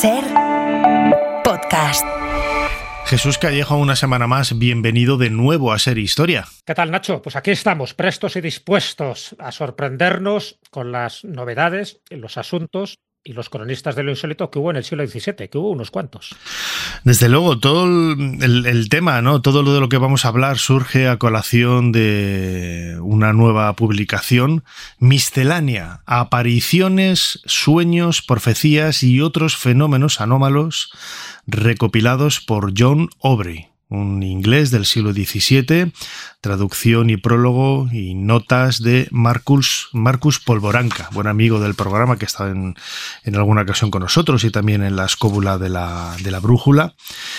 SER Podcast. Jesús Callejo, una semana más, bienvenido de nuevo a SER Historia. ¿Qué tal, Nacho? Pues aquí estamos, prestos y dispuestos a sorprendernos con las novedades, los asuntos y los cronistas de lo insólito que hubo en el siglo XVII, que hubo unos cuantos. Desde luego, todo el tema, ¿no? Todo lo de lo que vamos a hablar surge a colación de una nueva publicación, Miscelánea, apariciones, sueños, profecías y otros fenómenos anómalos recopilados por John Aubrey, un inglés del siglo XVII, traducción y prólogo y notas de Marcus Polvoranca, buen amigo del programa que ha estado en alguna ocasión con nosotros y también en la escóbula de la brújula.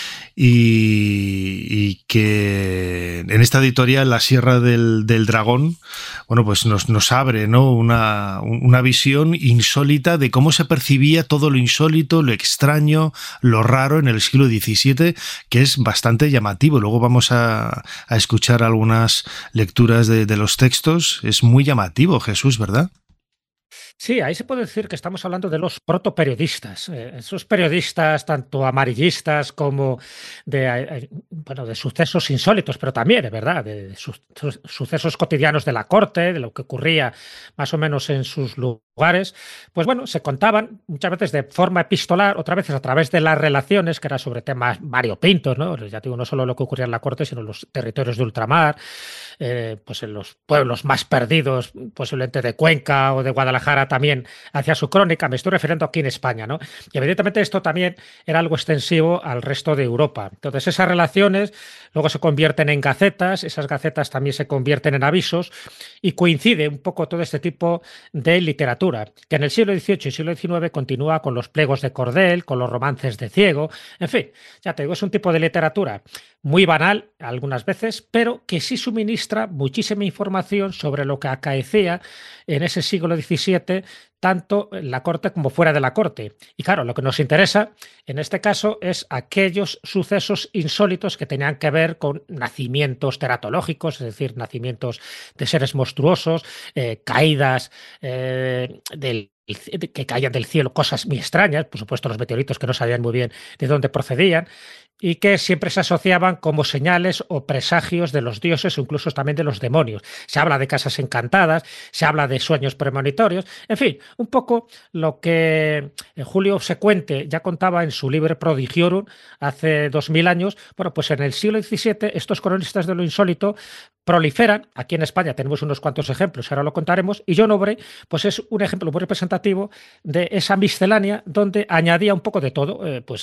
Y que en esta editorial, La Sierra del Dragón, bueno, pues nos abre, ¿no?, una visión insólita de cómo se percibía todo lo insólito, lo extraño, lo raro en el siglo XVII, que es bastante llamativo. Luego vamos a escuchar algunas lecturas de los textos. Es muy llamativo, Jesús, ¿verdad? Sí, ahí se puede decir que estamos hablando de los protoperiodistas, esos periodistas tanto amarillistas como de sucesos insólitos, pero también, ¿verdad?, de sucesos cotidianos de la corte, de lo que ocurría más o menos en sus lugares. Pues bueno, se contaban muchas veces de forma epistolar, otras veces a través de las relaciones, que era sobre temas variopintos, ¿no? Ya digo, no solo lo que ocurría en la corte, sino en los territorios de ultramar, pues en los pueblos más perdidos, posiblemente de Cuenca o de Guadalajara, también hacía su crónica. Me estoy refiriendo aquí en España, ¿no? Y evidentemente esto también era algo extensivo al resto de Europa. Entonces esas relaciones luego se convierten en gacetas, esas gacetas también se convierten en avisos y coincide un poco todo este tipo de literatura, que en el siglo XVIII y siglo XIX continúa con los pliegos de cordel, con los romances de ciego, en fin, ya te digo, es un tipo de literatura muy banal algunas veces, pero que sí suministra muchísima información sobre lo que acaecía en ese siglo XVII, tanto en la corte como fuera de la corte. Y claro, lo que nos interesa en este caso es aquellos sucesos insólitos que tenían que ver con nacimientos teratológicos, es decir, nacimientos de seres monstruosos, caídas que caían del cielo, cosas muy extrañas, por supuesto los meteoritos que no sabían muy bien de dónde procedían, y que siempre se asociaban como señales o presagios de los dioses o incluso también de los demonios. Se habla de casas encantadas, se habla de sueños premonitorios, en fin, un poco lo que Julio Secuente ya contaba en su Liber Prodigiorum hace 2000 años. Bueno, pues en el siglo XVII estos cronistas de lo insólito proliferan. Aquí en España tenemos unos cuantos ejemplos, ahora lo contaremos, y John Aubrey pues es un ejemplo muy representativo de esa miscelánea donde añadía un poco de todo,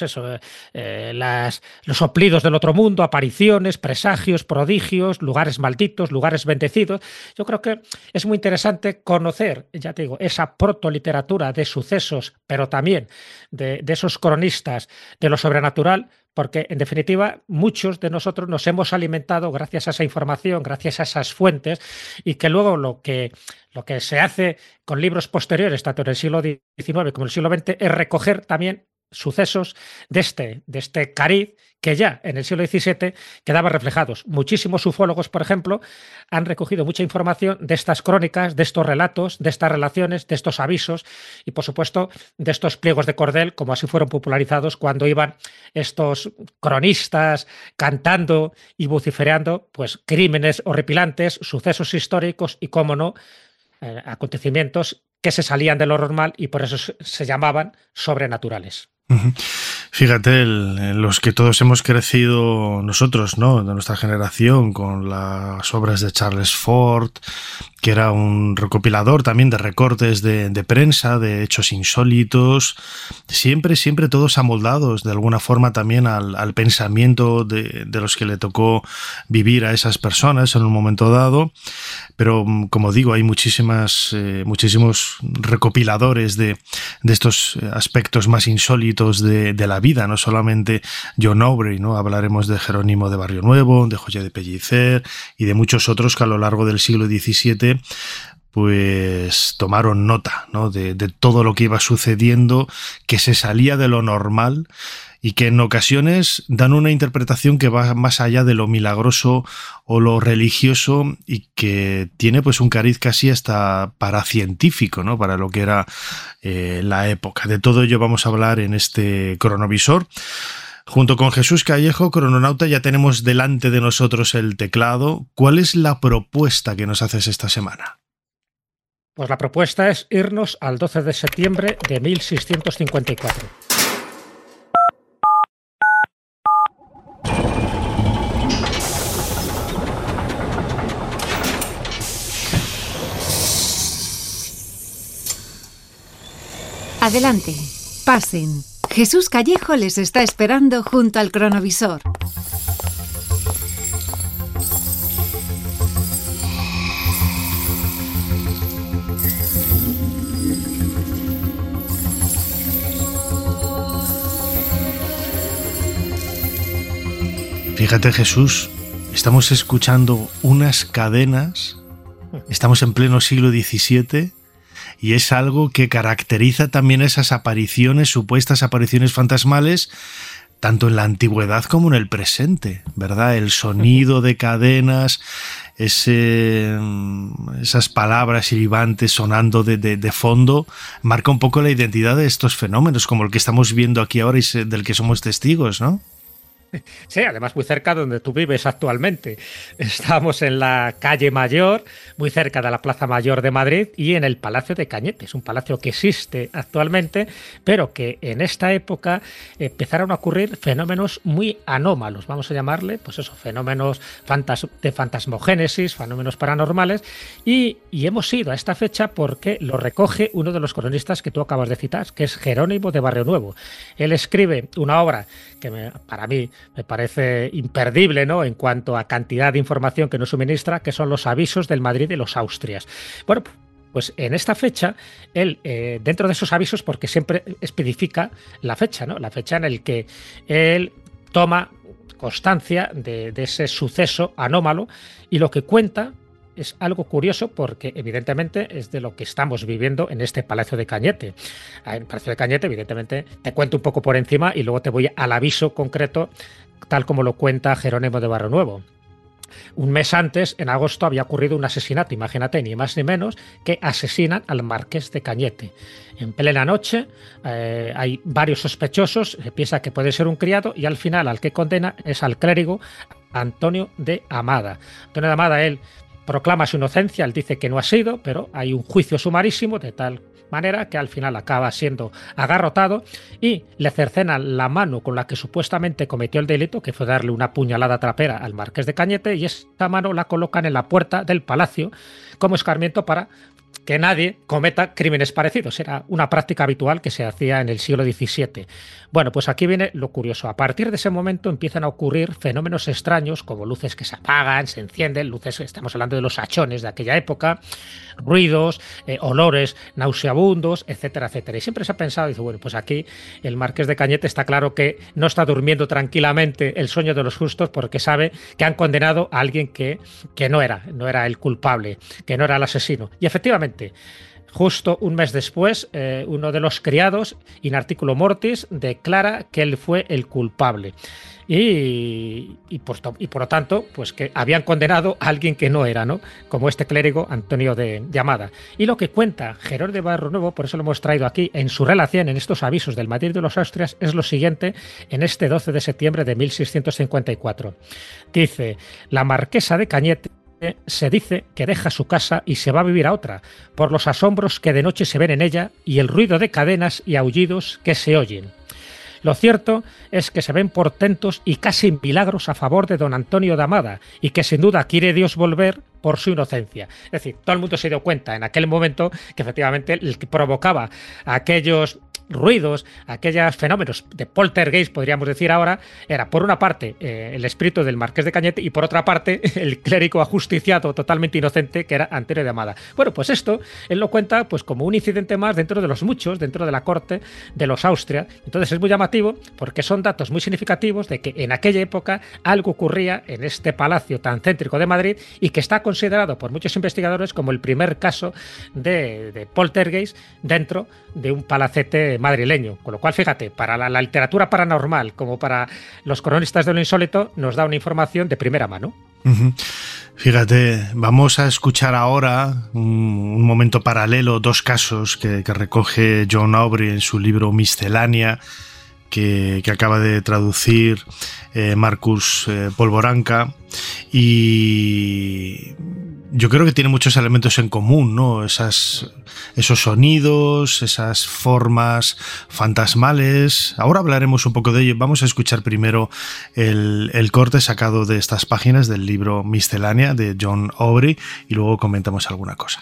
los soplidos del otro mundo, apariciones, presagios, prodigios, lugares malditos, lugares bendecidos. Yo creo que es muy interesante conocer, ya te digo, esa protoliteratura de sucesos, pero también de esos cronistas de lo sobrenatural, porque en definitiva muchos de nosotros nos hemos alimentado gracias a esa información, gracias a esas fuentes, y que luego lo que se hace con libros posteriores, tanto en el siglo XIX como en el siglo XX, es recoger también sucesos de este cariz que ya en el siglo XVII quedaban reflejados. Muchísimos ufólogos, por ejemplo, han recogido mucha información de estas crónicas, de estos relatos, de estas relaciones, de estos avisos y, por supuesto, de estos pliegos de cordel, como así fueron popularizados cuando iban estos cronistas cantando y vociferando pues crímenes horripilantes, sucesos históricos y, cómo no, acontecimientos que se salían de lo normal y por eso se llamaban sobrenaturales. Fíjate, los que todos hemos crecido nosotros, ¿no?, de nuestra generación, con las obras de Charles Fort, que era un recopilador también de recortes de prensa, de hechos insólitos, siempre todos amoldados de alguna forma también al pensamiento de los que le tocó vivir a esas personas en un momento dado. Pero, como digo, hay muchísimos recopiladores de estos aspectos más insólitos de la vida, no solamente John Aubrey, ¿no? Hablaremos de Jerónimo de Barrio Nuevo, de José de Pellicer y de muchos otros que a lo largo del siglo XVII pues tomaron nota, ¿no?, de todo lo que iba sucediendo, que se salía de lo normal y que en ocasiones dan una interpretación que va más allá de lo milagroso o lo religioso y que tiene pues un cariz casi hasta paracientífico, ¿no? Para lo que era la época. De todo ello vamos a hablar en este cronovisor. Junto con Jesús Callejo, crononauta, ya tenemos delante de nosotros el teclado. ¿Cuál es la propuesta que nos haces esta semana? Pues la propuesta es irnos al 12 de septiembre de 1654. Adelante, pasen. Jesús Callejo les está esperando junto al cronovisor. Fíjate, Jesús, estamos escuchando unas cadenas, estamos en pleno siglo XVII, y es algo que caracteriza también esas apariciones, supuestas apariciones fantasmales, tanto en la antigüedad como en el presente, ¿verdad? El sonido de cadenas, esas palabras silbantes sonando de fondo, marca un poco la identidad de estos fenómenos, como el que estamos viendo aquí ahora y del que somos testigos, ¿no? Sí, además muy cerca de donde tú vives actualmente. Estamos en la calle Mayor, muy cerca de la Plaza Mayor de Madrid y en el Palacio de Cañete. Es un palacio que existe actualmente, pero que en esta época empezaron a ocurrir fenómenos muy anómalos, vamos a llamarle, pues eso, fenómenos de fantasmogénesis, fenómenos paranormales, y hemos ido a esta fecha porque lo recoge uno de los cronistas que tú acabas de citar, que es Jerónimo de Barrionuevo. Él escribe una obra que para mí me parece imperdible, ¿no?, en cuanto a cantidad de información que nos suministra, que son los avisos del Madrid de los Austrias. Bueno, pues en esta fecha, él, dentro de esos avisos, porque siempre especifica la fecha, ¿no?, la fecha en el que él toma constancia de ese suceso anómalo, y lo que cuenta es algo curioso porque evidentemente es de lo que estamos viviendo en este Palacio de Cañete. En el Palacio de Cañete, evidentemente, te cuento un poco por encima y luego te voy al aviso concreto, tal como lo cuenta Jerónimo de Barrionuevo. Un mes antes, en agosto, había ocurrido un asesinato, imagínate, ni más ni menos, que asesinan al marqués de Cañete. En plena noche hay varios sospechosos, se piensa que puede ser un criado y al final al que condena es al clérigo Antonio de Amada. Antonio de Amada, él proclama su inocencia, él dice que no ha sido, pero hay un juicio sumarísimo de tal manera que al final acaba siendo agarrotado y le cercenan la mano con la que supuestamente cometió el delito, que fue darle una puñalada trapera al marqués de Cañete, y esa mano la colocan en la puerta del palacio como escarmiento para que nadie cometa crímenes parecidos. Era una práctica habitual que se hacía en el siglo XVII. Bueno, pues aquí viene lo curioso. A partir de ese momento empiezan a ocurrir fenómenos extraños, como luces que se apagan, se encienden, luces, estamos hablando de los hachones de aquella época, ruidos, olores nauseabundos, etcétera, etcétera. Y siempre se ha pensado, dice, bueno, pues aquí el marqués de Cañete está claro que no está durmiendo tranquilamente el sueño de los justos porque sabe que han condenado a alguien que no era el culpable, que no era el asesino. Y efectivamente, justo un mes después, uno de los criados, in articulo mortis, declara que él fue el culpable. Y por lo tanto, pues que habían condenado a alguien que no era, ¿no?, como este clérigo Antonio de Amada. Y lo que cuenta Jerónimo de Barrionuevo, por eso lo hemos traído aquí, en su relación, en estos avisos del Madrid de los Austrias, es lo siguiente en este 12 de septiembre de 1654. Dice: la marquesa de Cañete se dice que deja su casa y se va a vivir a otra, por los asombros que de noche se ven en ella y el ruido de cadenas y aullidos que se oyen. Lo cierto es que se ven portentos y casi milagros a favor de don Antonio de Amada y que sin duda quiere Dios volver por su inocencia. Es decir, todo el mundo se dio cuenta en aquel momento que efectivamente el que provocaba aquellos ruidos, aquellos fenómenos de poltergeist, podríamos decir ahora, era por una parte el espíritu del marqués de Cañete y por otra parte el clérigo ajusticiado totalmente inocente que era Antonio de Amada. Bueno, pues esto él lo cuenta pues como un incidente más dentro de los muchos, dentro de la corte de los Austria. Entonces es muy llamativo porque son datos muy significativos de que en aquella época algo ocurría en este palacio tan céntrico de Madrid y que está considerado por muchos investigadores como el primer caso de poltergeist dentro de un palacete madrileño. Con lo cual, fíjate, para la literatura paranormal como para los cronistas de lo insólito, nos da una información de primera mano. Uh-huh. Fíjate, vamos a escuchar ahora un momento paralelo, dos casos que recoge John Aubrey en su libro Miscelánea, que acaba de traducir Marcus Polvoranca, y yo creo que tiene muchos elementos en común, ¿no? Esos sonidos, esas formas fantasmales. Ahora hablaremos un poco de ello. Vamos a escuchar primero el corte sacado de estas páginas del libro Miscelánea de John Aubrey y luego comentamos alguna cosa.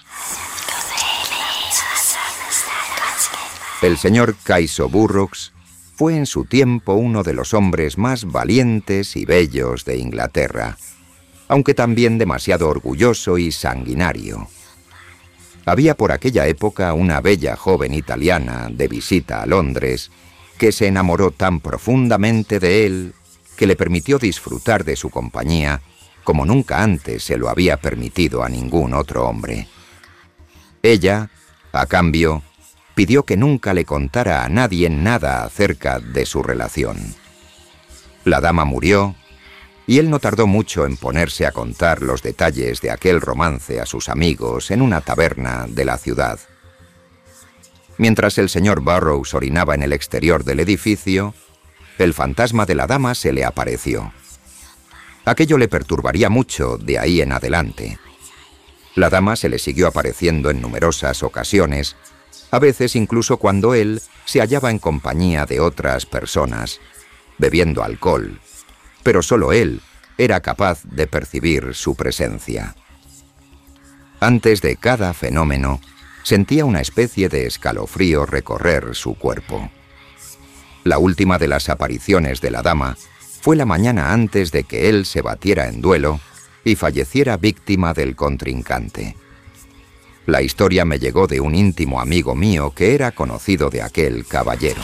El señor Kaiso Burroughs fue en su tiempo uno de los hombres más valientes y bellos de Inglaterra, aunque también demasiado orgulloso y sanguinario. Había por aquella época una bella joven italiana de visita a Londres que se enamoró tan profundamente de él que le permitió disfrutar de su compañía como nunca antes se lo había permitido a ningún otro hombre. Ella, a cambio, pidió que nunca le contara a nadie nada acerca de su relación. La dama murió, y él no tardó mucho en ponerse a contar los detalles de aquel romance a sus amigos en una taberna de la ciudad. Mientras el señor Burroughs orinaba en el exterior del edificio, el fantasma de la dama se le apareció. Aquello le perturbaría mucho de ahí en adelante. La dama se le siguió apareciendo en numerosas ocasiones, a veces incluso cuando él se hallaba en compañía de otras personas, bebiendo alcohol, pero solo él era capaz de percibir su presencia. Antes de cada fenómeno, sentía una especie de escalofrío recorrer su cuerpo. La última de las apariciones de la dama fue la mañana antes de que él se batiera en duelo y falleciera víctima del contrincante. La historia me llegó de un íntimo amigo mío que era conocido de aquel caballero.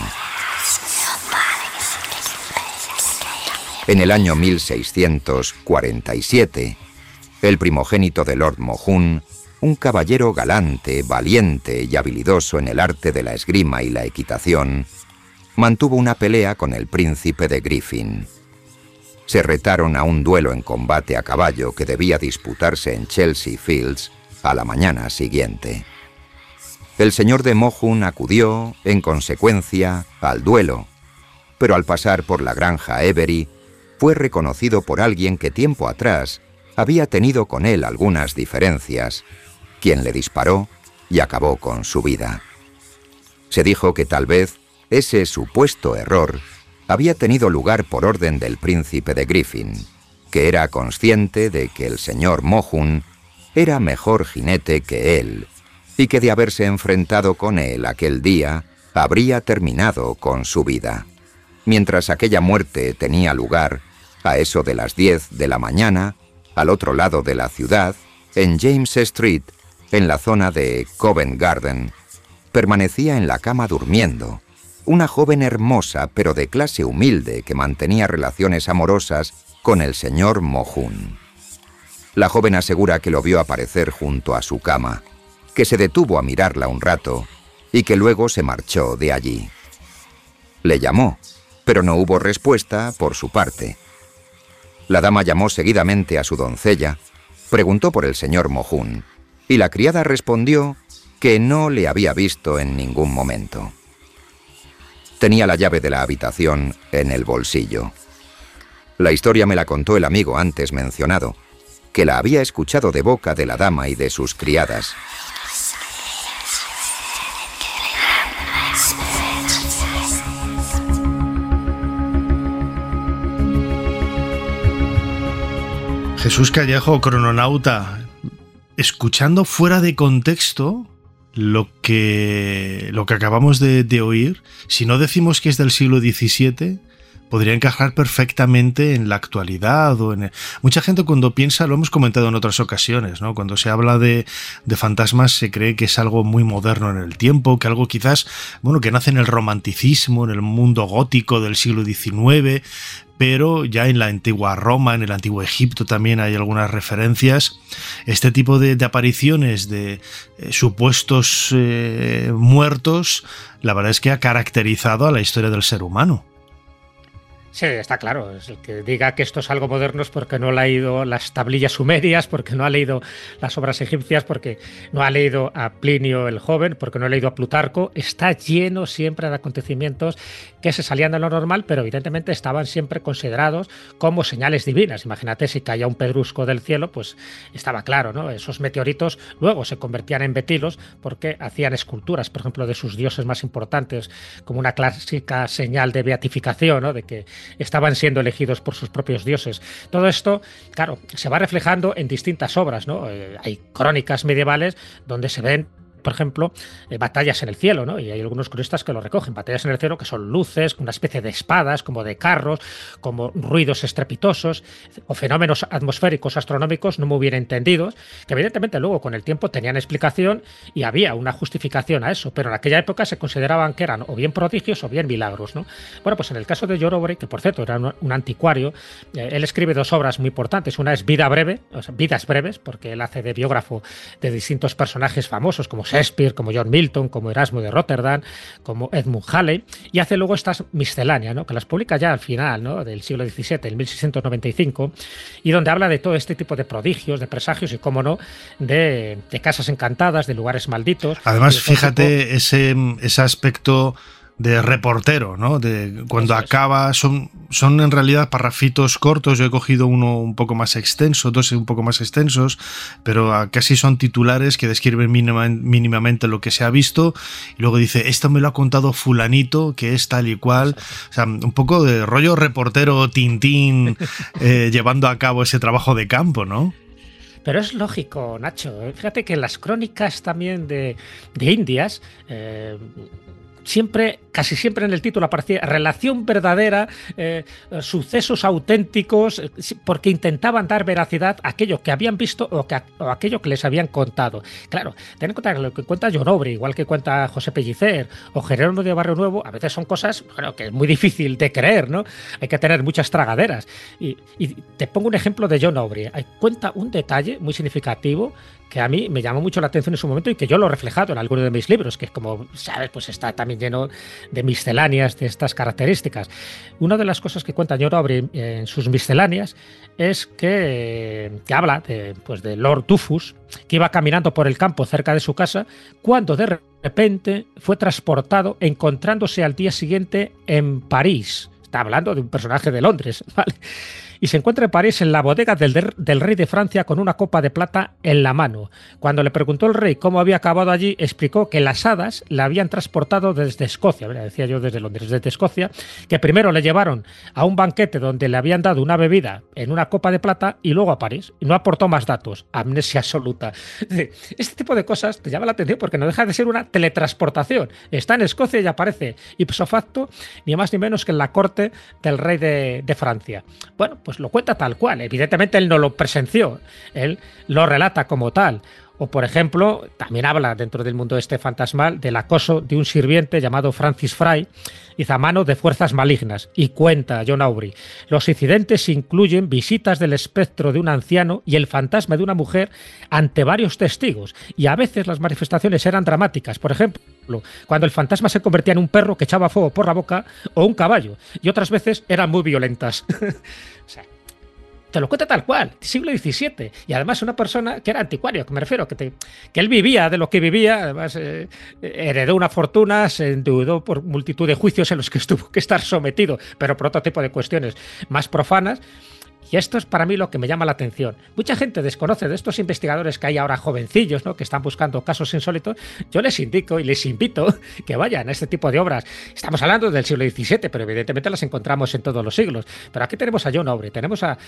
En el año 1647, el primogénito de Lord Mohun, un caballero galante, valiente y habilidoso en el arte de la esgrima y la equitación, mantuvo una pelea con el príncipe de Griffin. Se retaron a un duelo en combate a caballo que debía disputarse en Chelsea Fields a la mañana siguiente. El señor de Mohun acudió, en consecuencia, al duelo, pero al pasar por la granja Every, fue reconocido por alguien que tiempo atrás había tenido con él algunas diferencias, quien le disparó y acabó con su vida. Se dijo que tal vez ese supuesto error había tenido lugar por orden del príncipe de Griffin, que era consciente de que el señor Mohun era mejor jinete que él, y que de haberse enfrentado con él aquel día, habría terminado con su vida. Mientras aquella muerte tenía lugar, a eso de las 10 de la mañana, al otro lado de la ciudad, en James Street, en la zona de Covent Garden, permanecía en la cama durmiendo, una joven hermosa pero de clase humilde que mantenía relaciones amorosas con el señor Mohun. La joven asegura que lo vio aparecer junto a su cama, que se detuvo a mirarla un rato y que luego se marchó de allí. Le llamó, pero no hubo respuesta por su parte. La dama llamó seguidamente a su doncella, preguntó por el señor Mohun, y la criada respondió que no le había visto en ningún momento. Tenía la llave de la habitación en el bolsillo. La historia me la contó el amigo antes mencionado, que la había escuchado de boca de la dama y de sus criadas. Jesús Callejo, crononauta, escuchando fuera de contexto lo que acabamos de oír, si no decimos que es del siglo XVII, podría encajar perfectamente en la actualidad. Mucha gente cuando piensa, lo hemos comentado en otras ocasiones, ¿no? Cuando se habla de fantasmas se cree que es algo muy moderno en el tiempo, que algo quizás, bueno, que nace en el romanticismo, en el mundo gótico del siglo XIX, pero ya en la antigua Roma, en el antiguo Egipto también hay algunas referencias. Este tipo de apariciones de supuestos muertos, la verdad es que ha caracterizado a la historia del ser humano. Sí, está claro. El que diga que esto es algo moderno es porque no ha leído las tablillas sumerias, porque no ha leído las obras egipcias, porque no ha leído a Plinio el Joven, porque no ha leído a Plutarco. Está lleno siempre de acontecimientos que se salían de lo normal, pero evidentemente estaban siempre considerados como señales divinas. Imagínate si caía un pedrusco del cielo, pues estaba claro, ¿no? Esos meteoritos luego se convertían en betilos porque hacían esculturas, por ejemplo, de sus dioses más importantes, como una clásica señal de beatificación, ¿no? De que estaban siendo elegidos por sus propios dioses. Todo esto, claro, se va reflejando en distintas obras, ¿no? Hay crónicas medievales donde se ven, por ejemplo, batallas en el cielo, ¿no? Y hay algunos cronistas que lo recogen, batallas en el cielo que son luces, una especie de espadas, como de carros, como ruidos estrepitosos, o fenómenos atmosféricos astronómicos no muy bien entendidos, que evidentemente luego con el tiempo tenían explicación y había una justificación a eso, pero en aquella época se consideraban que eran o bien prodigios o bien milagros, ¿no? Bueno, pues en el caso de John Aubrey, que por cierto era un anticuario, él escribe dos obras muy importantes. Una es Vida breve, o sea, Vidas breves, porque él hace de biógrafo de distintos personajes famosos como Shakespeare, como John Milton, como Erasmo de Rotterdam, como Edmund Halley, y hace luego estas misceláneas, ¿no? Que las publica ya al final, ¿no? Del siglo XVII, en 1695, y donde habla de todo este tipo de prodigios, de presagios y, cómo no, de casas encantadas, de lugares malditos. Además, fíjate ese aspecto de reportero, ¿no? De cuando acaba, son en realidad parrafitos cortos. Yo he cogido uno un poco más extenso, dos un poco más extensos, pero casi son titulares que describen mínimamente lo que se ha visto, y luego dice, esto me lo ha contado fulanito, que es tal y cual. O sea, un poco de rollo reportero Tintín, llevando a cabo ese trabajo de campo, ¿no? Pero es lógico, Nacho. Fíjate que en las crónicas también de Indias, casi siempre en el título aparecía relación verdadera, sucesos auténticos, porque intentaban dar veracidad a aquello que habían visto o aquello que les habían contado. Claro, ten en cuenta que lo que cuenta John Aubrey, igual que cuenta José Pellicer o Jerónimo de Barrio Nuevo, a veces son cosas, bueno, que es muy difícil de creer, ¿no? Hay que tener muchas tragaderas. Y te pongo un ejemplo de John Aubrey. Cuenta un detalle muy significativo que a mí me llamó mucho la atención en su momento y que yo lo he reflejado en alguno de mis libros, que, como sabes, pues está también lleno de misceláneas de estas características. Una de las cosas que cuenta John Aubrey en sus misceláneas es que habla de Lord Tufus, que iba caminando por el campo cerca de su casa, cuando de repente fue transportado, encontrándose al día siguiente en París. Está hablando de un personaje de Londres, ¿vale? Y se encuentra en París, en la bodega del rey de Francia, con una copa de plata en la mano. Cuando le preguntó el rey cómo había acabado allí, explicó que las hadas la habían transportado desde Escocia, decía yo desde Londres, desde Escocia, que primero le llevaron a un banquete donde le habían dado una bebida en una copa de plata y luego a París. Y no aportó más datos. Amnesia absoluta. Este tipo de cosas te llama la atención porque no deja de ser una teletransportación. Está en Escocia y aparece ipso facto ni más ni menos que en la corte del rey de Francia. Bueno, pues lo cuenta tal cual. Evidentemente él no lo presenció, él lo relata como tal. O, por ejemplo, también habla dentro del mundo este fantasmal del acoso de un sirviente llamado Francis Fry, izamano de fuerzas malignas. Y cuenta John Aubrey, los incidentes incluyen visitas del espectro de un anciano y el fantasma de una mujer ante varios testigos. Y a veces las manifestaciones eran dramáticas. Por ejemplo, cuando el fantasma se convertía en un perro que echaba fuego por la boca o un caballo. Y otras veces eran muy violentas. O sea, te lo cuenta tal cual, siglo XVII. Y además una persona que era anticuario, que me refiero, que él vivía de lo que vivía, además heredó una fortuna, se endeudó por multitud de juicios en los que tuvo que estar sometido, pero por otro tipo de cuestiones más profanas. Y esto es para mí lo que me llama la atención. Mucha gente desconoce de estos investigadores que hay ahora jovencillos, ¿no?, que están buscando casos insólitos. Yo les indico y les invito que vayan a este tipo de obras. Estamos hablando del siglo XVII, pero evidentemente las encontramos en todos los siglos. Pero aquí tenemos a John Aubrey, tenemos a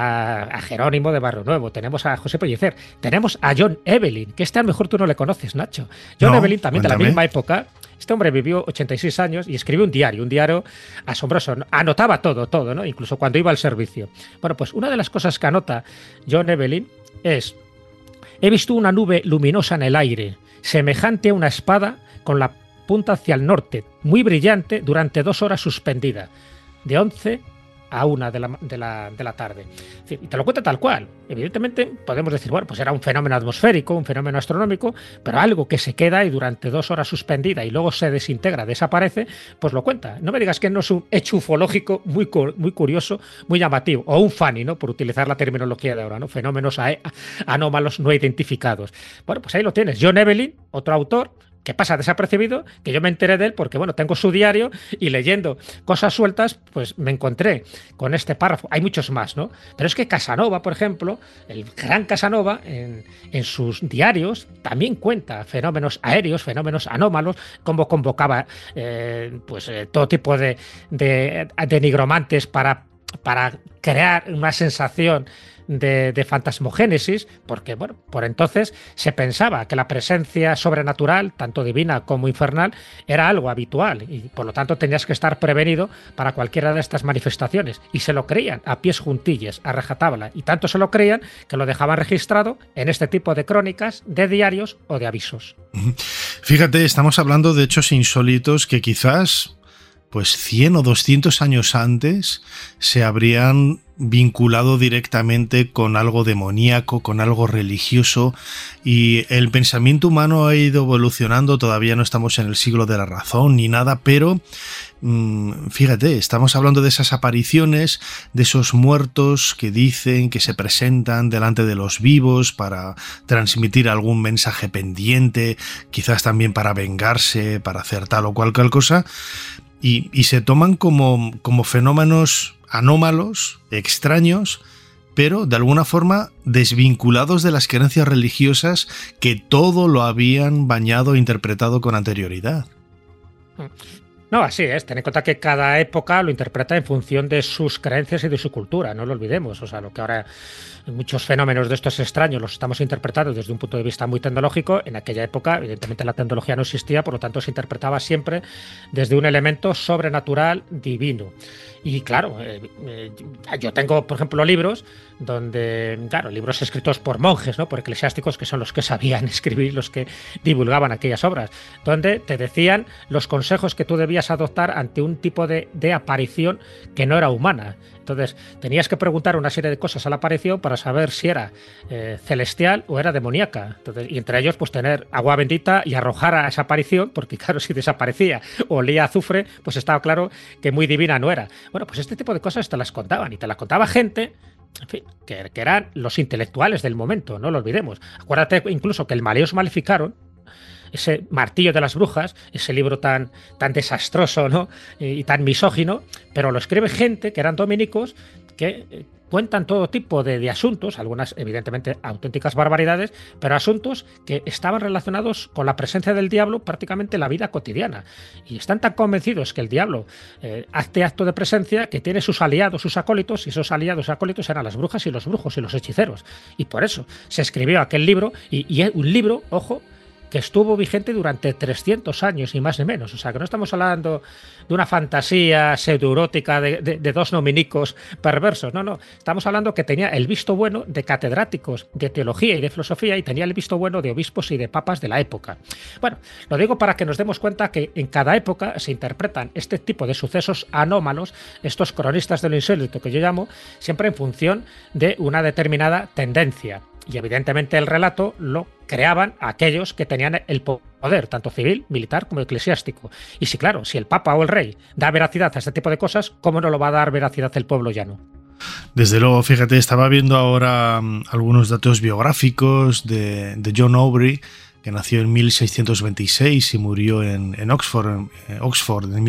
Jerónimo de Barrio Nuevo, tenemos a José Pellicer, tenemos a John Evelyn, que a lo mejor tú no le conoces, Nacho. John Evelyn, también cuéntame. De la misma época, Este hombre vivió 86 años y escribió un diario asombroso. Anotaba todo, ¿no? Incluso cuando iba al servicio. Bueno, pues una de las cosas que anota John Evelyn es: he visto una nube luminosa en el aire, semejante a una espada con la punta hacia el norte, muy brillante, durante 2 horas suspendida, de 11 a 1 de la tarde. Y te lo cuenta tal cual. Evidentemente podemos decir, bueno, pues era un fenómeno atmosférico, un fenómeno astronómico, pero algo que se queda y durante 2 horas suspendida y luego se desintegra, desaparece, pues lo cuenta. No me digas que no es un hecho ufológico muy curioso, muy llamativo, o un funny, ¿no? Por utilizar la terminología de ahora, ¿no? Fenómenos anómalos no identificados. Bueno, pues ahí lo tienes. John Evelyn, otro autor, que pasa desapercibido, que yo me enteré de él porque, bueno, tengo su diario y leyendo cosas sueltas, pues me encontré con este párrafo. Hay muchos más, ¿no? Pero es que Casanova, por ejemplo, el gran Casanova, en sus diarios también cuenta fenómenos aéreos, fenómenos anómalos, cómo convocaba todo tipo de nigromantes para crear una sensación de fantasmogénesis, porque bueno, por entonces se pensaba que la presencia sobrenatural, tanto divina como infernal, era algo habitual y por lo tanto tenías que estar prevenido para cualquiera de estas manifestaciones, y se lo creían a pies juntillas, a rajatabla, y tanto se lo creían que lo dejaban registrado en este tipo de crónicas, de diarios o de avisos. Fíjate, estamos hablando de hechos insólitos que quizás pues 100 o 200 años antes se habrían vinculado directamente con algo demoníaco, con algo religioso, y el pensamiento humano ha ido evolucionando. Todavía no estamos en el siglo de la razón ni nada, pero fíjate, estamos hablando de esas apariciones, de esos muertos que dicen que se presentan delante de los vivos para transmitir algún mensaje pendiente, quizás también para vengarse, para hacer tal o cual cosa. Y se toman como fenómenos anómalos, extraños, pero de alguna forma desvinculados de las creencias religiosas que todo lo habían bañado e interpretado con anterioridad. No, así es. Ten en cuenta que cada época lo interpreta en función de sus creencias y de su cultura, no lo olvidemos. O sea, lo que ahora muchos fenómenos de estos extraños los estamos interpretando desde un punto de vista muy tecnológico. En aquella época, evidentemente, la tecnología no existía, por lo tanto se interpretaba siempre desde un elemento sobrenatural divino. Y claro, yo tengo, por ejemplo, libros donde, claro, libros escritos por monjes, ¿no? Por eclesiásticos, que son los que sabían escribir, los que divulgaban aquellas obras, donde te decían los consejos que tú debías adoptar ante un tipo de aparición que no era humana. Entonces, tenías que preguntar una serie de cosas a la aparición para saber si era celestial o era demoníaca. Entonces, y entre ellos, pues tener agua bendita y arrojar a esa aparición, porque claro, si desaparecía o olía a azufre, pues estaba claro que muy divina no era. Bueno, pues este tipo de cosas te las contaban, y te las contaba gente, en fin, que eran los intelectuales del momento, no lo olvidemos. Acuérdate incluso que el Maleus Maleficarum, ese martillo de las brujas, ese libro tan desastroso, ¿no? Y tan misógino, pero lo escribe gente que eran dominicos que cuentan todo tipo de asuntos, algunas evidentemente auténticas barbaridades, pero asuntos que estaban relacionados con la presencia del diablo prácticamente en la vida cotidiana. Y están tan convencidos que el diablo hace acto de presencia que tiene sus aliados, sus acólitos, y esos aliados y acólitos eran las brujas y los brujos y los hechiceros. Y por eso se escribió aquel libro, y es un libro, ojo, que estuvo vigente durante 300 años y más ni menos. O sea, que no estamos hablando de una fantasía pseudoerótica de dos dominicos perversos. No. Estamos hablando que tenía el visto bueno de catedráticos de teología y de filosofía, y tenía el visto bueno de obispos y de papas de la época. Bueno, lo digo para que nos demos cuenta que en cada época se interpretan este tipo de sucesos anómalos, estos cronistas de lo insólito que yo llamo, siempre en función de una determinada tendencia. Y evidentemente el relato lo creaban aquellos que tenían el poder, tanto civil, militar como eclesiástico. Y sí, claro, si el Papa o el Rey da veracidad a este tipo de cosas, ¿cómo no lo va a dar veracidad el pueblo llano? Desde luego, fíjate, estaba viendo ahora algunos datos biográficos de John Aubrey, que nació en 1626 y murió en Oxford en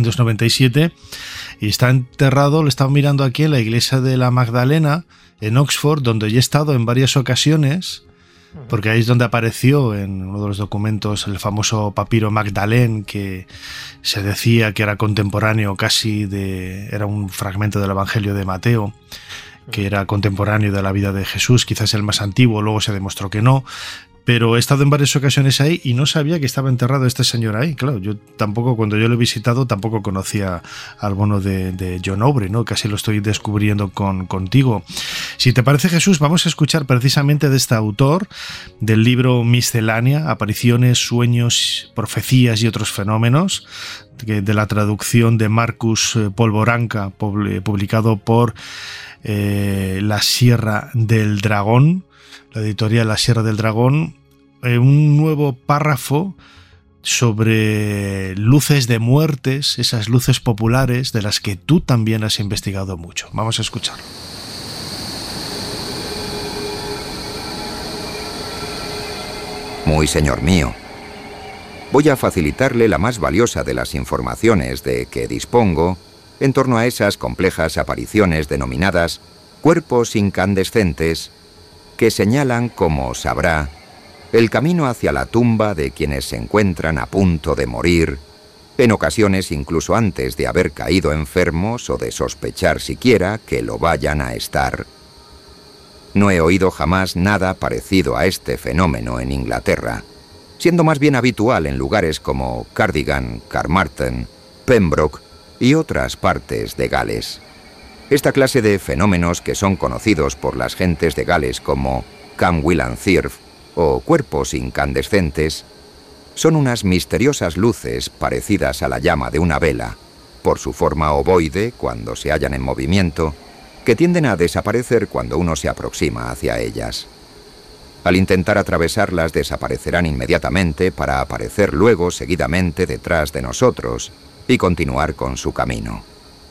1697, y está enterrado, lo estaba mirando aquí, en la iglesia de la Magdalena, en Oxford, donde yo he estado en varias ocasiones, porque ahí es donde apareció en uno de los documentos el famoso papiro Magdalene, que se decía que era contemporáneo casi era un fragmento del Evangelio de Mateo, que era contemporáneo de la vida de Jesús, quizás el más antiguo, luego se demostró que no. pero he estado en varias ocasiones ahí y no sabía que estaba enterrado este señor ahí. Claro, yo tampoco, cuando yo lo he visitado, tampoco conocía al bono de John Aubrey, ¿no? Casi lo estoy descubriendo contigo. Si te parece, Jesús, vamos a escuchar precisamente de este autor del libro Miscelánea, Apariciones, Sueños, Profecías y otros fenómenos, de la traducción de Marcus Polvoranca, publicado por La Sierra del Dragón, la editorial La Sierra del Dragón, un nuevo párrafo sobre luces de muertes, esas luces populares de las que tú también has investigado mucho. Vamos a escucharlo. Muy señor mío. Voy a facilitarle la más valiosa de las informaciones de que dispongo en torno a esas complejas apariciones denominadas cuerpos incandescentes que señalan, como sabrá, el camino hacia la tumba de quienes se encuentran a punto de morir, en ocasiones incluso antes de haber caído enfermos o de sospechar siquiera que lo vayan a estar. No he oído jamás nada parecido a este fenómeno en Inglaterra, siendo más bien habitual en lugares como Cardigan, Carmarthen, Pembroke y otras partes de Gales. Esta clase de fenómenos, que son conocidos por las gentes de Gales como Cam-Will-and-Thirf o cuerpos incandescentes, son unas misteriosas luces parecidas a la llama de una vela, por su forma ovoide cuando se hallan en movimiento, que tienden a desaparecer cuando uno se aproxima hacia ellas. Al intentar atravesarlas desaparecerán inmediatamente para aparecer luego seguidamente detrás de nosotros y continuar con su camino.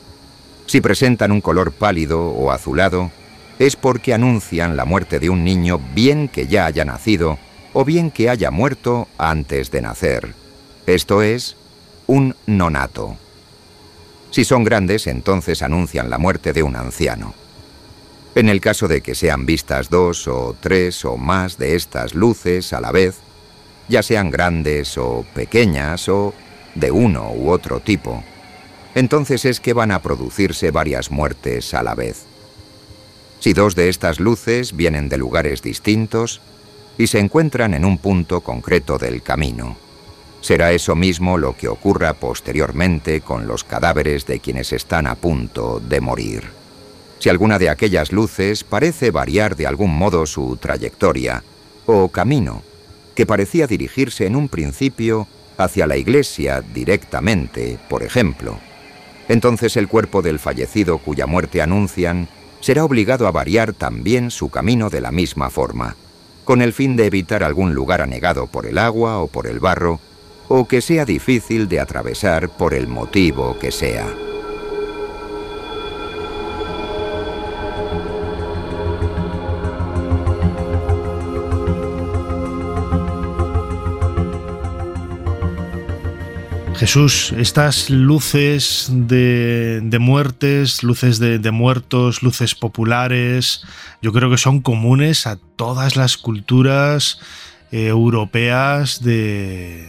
Si presentan un color pálido o azulado, es porque anuncian la muerte de un niño, bien que ya haya nacido o bien que haya muerto antes de nacer. Esto es, un nonato. Si son grandes, entonces anuncian la muerte de un anciano. En el caso de que sean vistas 2 o 3 o más de estas luces a la vez, ya sean grandes o pequeñas o de uno u otro tipo, entonces es que van a producirse varias muertes a la vez. Si 2 de estas luces vienen de lugares distintos y se encuentran en un punto concreto del camino, será eso mismo lo que ocurra posteriormente con los cadáveres de quienes están a punto de morir. Si alguna de aquellas luces parece variar de algún modo su trayectoria o camino, que parecía dirigirse en un principio hacia la iglesia directamente, por ejemplo, entonces el cuerpo del fallecido cuya muerte anuncian será obligado a variar también su camino de la misma forma, con el fin de evitar algún lugar anegado por el agua o por el barro, o que sea difícil de atravesar por el motivo que sea. Jesús, estas luces de muertes, luces de muertos, luces populares, yo creo que son comunes a todas las culturas europeas de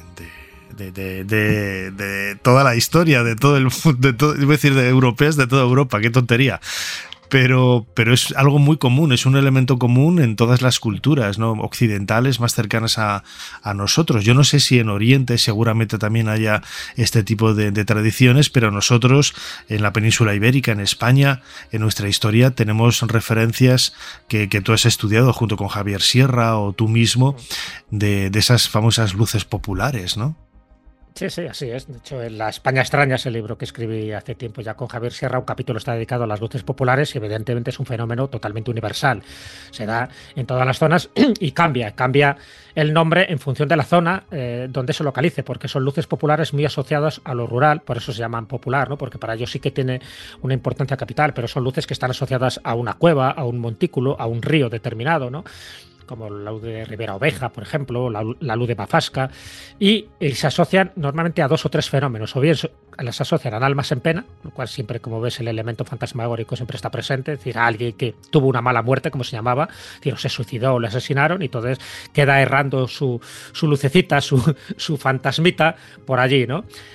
toda la historia, de todo el mundo, iba a decir de europeas de toda Europa, qué tontería. Pero es algo muy común, es un elemento común en todas las culturas, ¿no?, occidentales más cercanas a nosotros. Yo no sé si en Oriente seguramente también haya este tipo de tradiciones, pero nosotros en la península ibérica, en España, en nuestra historia, tenemos referencias que tú has estudiado junto con Javier Sierra o tú mismo de esas famosas luces populares, ¿no? Sí, sí, así es. De hecho, en La España extraña, ese libro que escribí hace tiempo ya con Javier Sierra, un capítulo está dedicado a las luces populares y evidentemente es un fenómeno totalmente universal. Se da en todas las zonas y cambia el nombre en función de la zona donde se localice, porque son luces populares muy asociadas a lo rural, por eso se llaman popular, ¿no? Porque para ellos sí que tiene una importancia capital, pero son luces que están asociadas a una cueva, a un montículo, a un río determinado, ¿no?, como la luz de Ribera Oveja, por ejemplo, la luz de Mafasca, y se asocian normalmente a 2 o 3 fenómenos, o bien las asocian a almas en pena, lo cual siempre, como ves, el elemento fantasmagórico siempre está presente, es decir, a alguien que tuvo una mala muerte, como se llamaba, es decir, o se suicidó o le asesinaron, y entonces queda errando su lucecita, su fantasmita por allí, ¿no?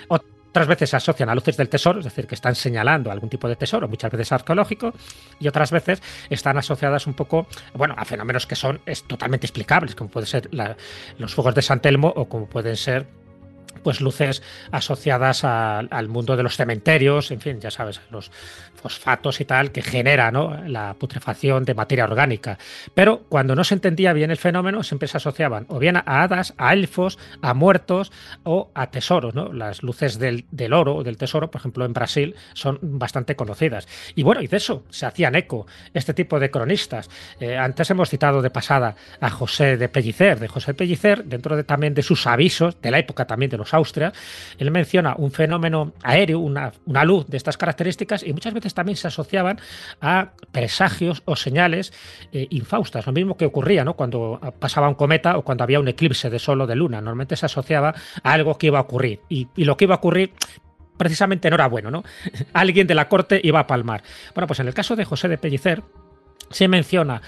otras veces se asocian a luces del tesoro, es decir, que están señalando algún tipo de tesoro, muchas veces arqueológico, y otras veces están asociadas un poco, bueno, a fenómenos que son totalmente explicables, como pueden ser los fuegos de San Telmo o como pueden ser pues luces asociadas al mundo de los cementerios, en fin, ya sabes, los fosfatos y tal, que genera, ¿no?, la putrefacción de materia orgánica. Pero cuando no se entendía bien el fenómeno, siempre se asociaban o bien a hadas, a elfos, a muertos o a tesoros, ¿no? Las luces del oro o del tesoro, por ejemplo, en Brasil, son bastante conocidas. Y bueno, y de eso se hacían eco este tipo de cronistas. Antes hemos citado de pasada a José de Pellicer. De José Pellicer, dentro también de sus avisos, de la época también de los Austrias, él menciona un fenómeno aéreo, una luz de estas características, y muchas veces también se asociaban a presagios o señales infaustas, lo mismo que ocurría, ¿no?, cuando pasaba un cometa o cuando había un eclipse de sol o de luna. Normalmente se asociaba a algo que iba a ocurrir, y lo que iba a ocurrir precisamente no era bueno, ¿no? Alguien de la corte iba a palmar. Bueno, pues en el caso de José de Pellicer se menciona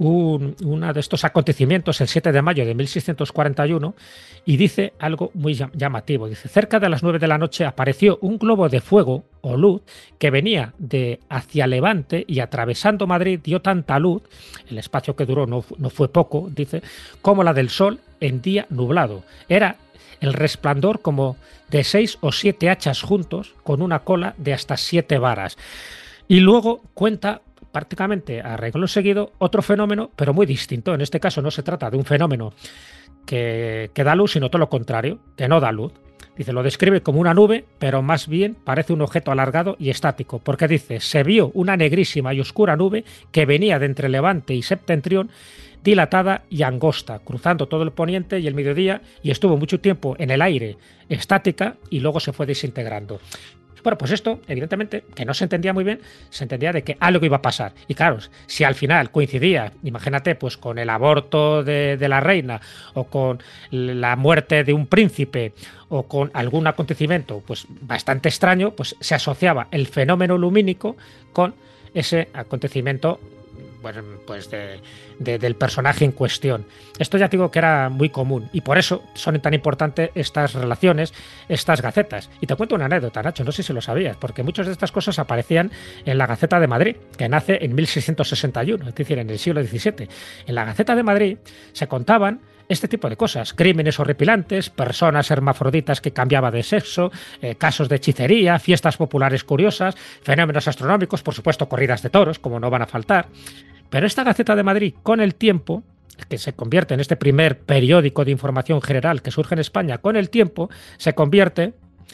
uno de estos acontecimientos el 7 de mayo de 1641 y dice algo muy llamativo. Dice: cerca de las 9 de la noche apareció un globo de fuego o luz que venía de hacia levante y atravesando Madrid dio tanta luz, el espacio que duró no fue poco, dice, como la del sol en día nublado. Era el resplandor como de 6 o 7 hachas juntos con una cola de hasta 7 varas. Y luego cuenta prácticamente a renglón seguido otro fenómeno, pero muy distinto. En este caso no se trata de un fenómeno que da luz, sino todo lo contrario, que no da luz. Dice, lo describe como una nube, pero más bien parece un objeto alargado y estático, porque dice, se vio una negrísima y oscura nube que venía de entre Levante y Septentrión, dilatada y angosta, cruzando todo el poniente y el mediodía, y estuvo mucho tiempo en el aire, estática, y luego se fue desintegrando. Bueno, pues esto, evidentemente, que no se entendía muy bien, se entendía de que algo iba a pasar. Y claro, si al final coincidía, imagínate, pues con el aborto de la reina, o con la muerte de un príncipe, o con algún acontecimiento pues bastante extraño, pues se asociaba el fenómeno lumínico con ese acontecimiento, pues del personaje en cuestión. Esto ya digo que era muy común, y por eso son tan importantes estas relaciones, estas gacetas. Y te cuento una anécdota, Nacho, no sé si lo sabías, porque muchas de estas cosas aparecían en la Gaceta de Madrid, que nace en 1661, es decir, en el siglo XVII. En la Gaceta de Madrid se contaban este tipo de cosas: crímenes horripilantes, personas hermafroditas que cambiaban de sexo, casos de hechicería, fiestas populares curiosas, fenómenos astronómicos, por supuesto corridas de toros, como no van a faltar. Pero esta Gaceta de Madrid, con el tiempo, que se convierte en este primer periódico de información general que surge en España, con el tiempo se convierte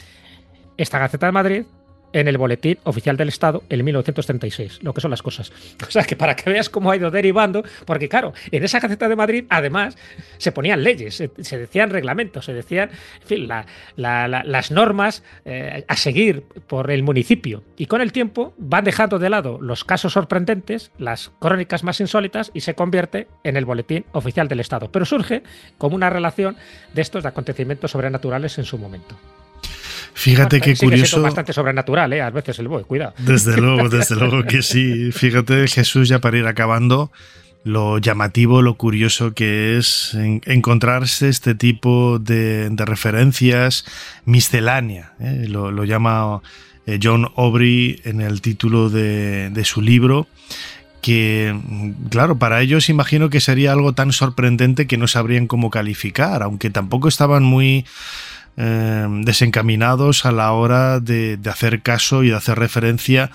esta Gaceta de Madrid en el Boletín Oficial del Estado en 1936, lo que son las cosas. O sea, que para que veas cómo ha ido derivando, porque claro, en esa Gaceta de Madrid, además, se ponían leyes, se decían reglamentos, se decían, en fin, las normas a seguir por el municipio. Y con el tiempo van dejando de lado los casos sorprendentes, las crónicas más insólitas, y se convierte en el Boletín Oficial del Estado. Pero surge como una relación de estos acontecimientos sobrenaturales en su momento. Fíjate qué curioso. Sigue siendo bastante sobrenatural, a veces el BOE, cuidado. Desde luego que sí. Fíjate, Jesús, ya para ir acabando, lo llamativo, lo curioso que es encontrarse este tipo de referencias miscelánea. Lo llama John Aubrey en el título de su libro, que, claro, para ellos imagino que sería algo tan sorprendente que no sabrían cómo calificar, aunque tampoco estaban muy desencaminados a la hora de hacer caso y de hacer referencia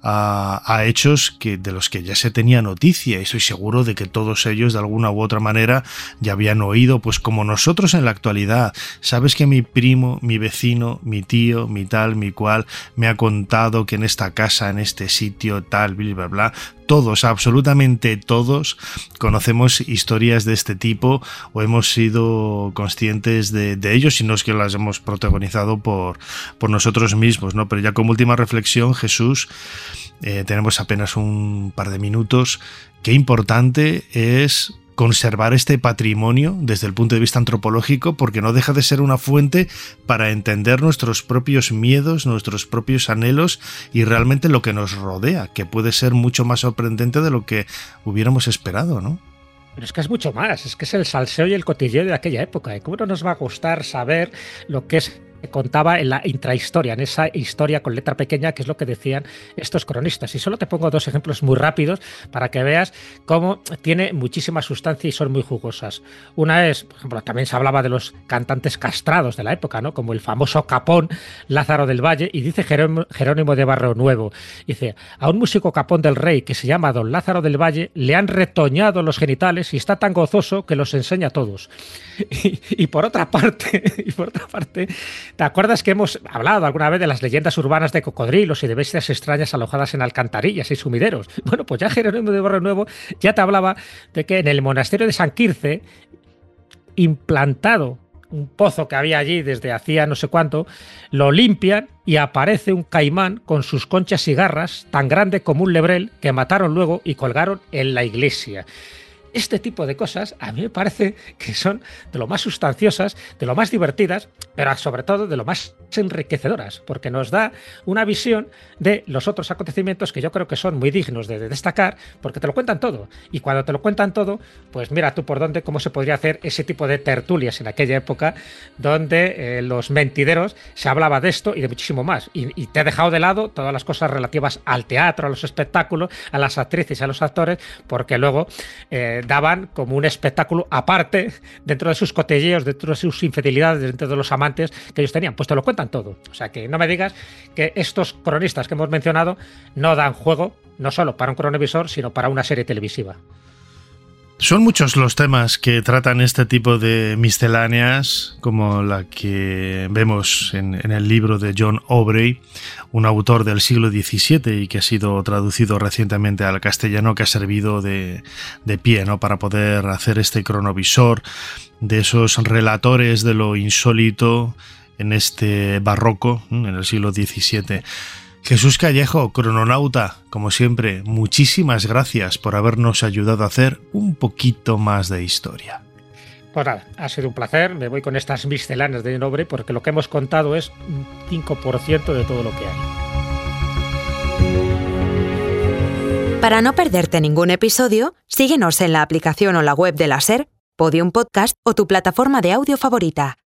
a hechos de los que ya se tenía noticia, y estoy seguro de que todos ellos de alguna u otra manera ya habían oído, pues como nosotros en la actualidad. Sabes que mi primo, mi vecino, mi tío, mi tal, mi cual me ha contado que en esta casa, en este sitio, tal, bla, bla, bla. Todos, absolutamente todos, conocemos historias de este tipo o hemos sido conscientes de ellos, si no es que las hemos protagonizado por nosotros mismos, ¿no? Pero ya como última reflexión, Jesús, tenemos apenas un par de minutos. Qué importante es conservar este patrimonio desde el punto de vista antropológico, porque no deja de ser una fuente para entender nuestros propios miedos, nuestros propios anhelos y realmente lo que nos rodea, que puede ser mucho más sorprendente de lo que hubiéramos esperado, ¿no? Pero es que es mucho más, es que es el salseo y el cotilleo de aquella época. ¿Cómo no nos va a gustar saber lo que es contaba en la intrahistoria, en esa historia con letra pequeña, que es lo que decían estos cronistas. Y solo te pongo 2 ejemplos muy rápidos para que veas cómo tiene muchísima sustancia y son muy jugosas. Una es, por ejemplo, también se hablaba de los cantantes castrados de la época, ¿no? Como el famoso capón Lázaro del Valle, y dice Jerónimo de Barrio Nuevo, dice, a un músico capón del rey que se llama don Lázaro del Valle le han retoñado los genitales y está tan gozoso que los enseña a todos. Y por otra parte, ¿te acuerdas que hemos hablado alguna vez de las leyendas urbanas de cocodrilos y de bestias extrañas alojadas en alcantarillas y sumideros? Bueno, pues ya Jerónimo de Barrio Nuevo ya te hablaba de que en el monasterio de San Quirce, implantado un pozo que había allí desde hacía no sé cuánto, lo limpian y aparece un caimán con sus conchas y garras tan grande como un lebrel que mataron luego y colgaron en la iglesia. Este tipo de cosas a mí me parece que son de lo más sustanciosas, de lo más divertidas, pero sobre todo de lo más enriquecedoras, porque nos da una visión de los otros acontecimientos que yo creo que son muy dignos de destacar, porque te lo cuentan todo. Y cuando te lo cuentan todo, pues mira tú por dónde, cómo se podría hacer ese tipo de tertulias en aquella época, donde los mentideros se hablaba de esto y de muchísimo más. Y te he dejado de lado todas las cosas relativas al teatro, a los espectáculos, a las actrices y a los actores, porque luego daban como un espectáculo aparte dentro de sus cotilleos, dentro de sus infidelidades, dentro de los amantes que ellos tenían. Pues te lo cuentan todo. O sea que no me digas que estos cronistas que hemos mencionado no dan juego, no solo para un cronovisor, sino para una serie televisiva. Son muchos los temas que tratan este tipo de misceláneas, como la que vemos en el libro de John Aubrey, un autor del siglo XVII y que ha sido traducido recientemente al castellano, que ha servido de pie, ¿no?, para poder hacer este cronovisor de esos relatores de lo insólito en este barroco, en el siglo XVII. Jesús Callejo, crononauta, como siempre, muchísimas gracias por habernos ayudado a hacer un poquito más de historia. Pues nada, ha sido un placer. Me voy con estas misceláneas de Nobre porque lo que hemos contado es un 5% de todo lo que hay. Para no perderte ningún episodio, síguenos en la aplicación o la web de la SER, Podium Podcast o tu plataforma de audio favorita.